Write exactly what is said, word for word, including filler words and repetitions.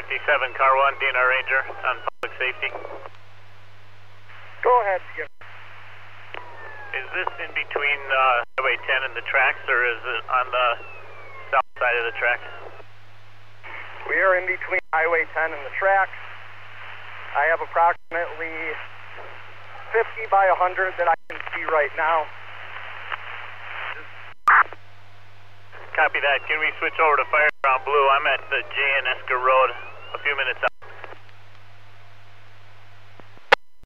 fifty-seven, car one, D N R Ranger on public safety. Go ahead, Skip. Is this in between uh, Highway ten and the tracks, or is it on the south side of the tracks? We are in between Highway ten and the tracks. I have approximately fifty by one hundred that I can see right now. Copy that. Can we switch over to fire on blue? I'm at the J N Esker Road, a few minutes out.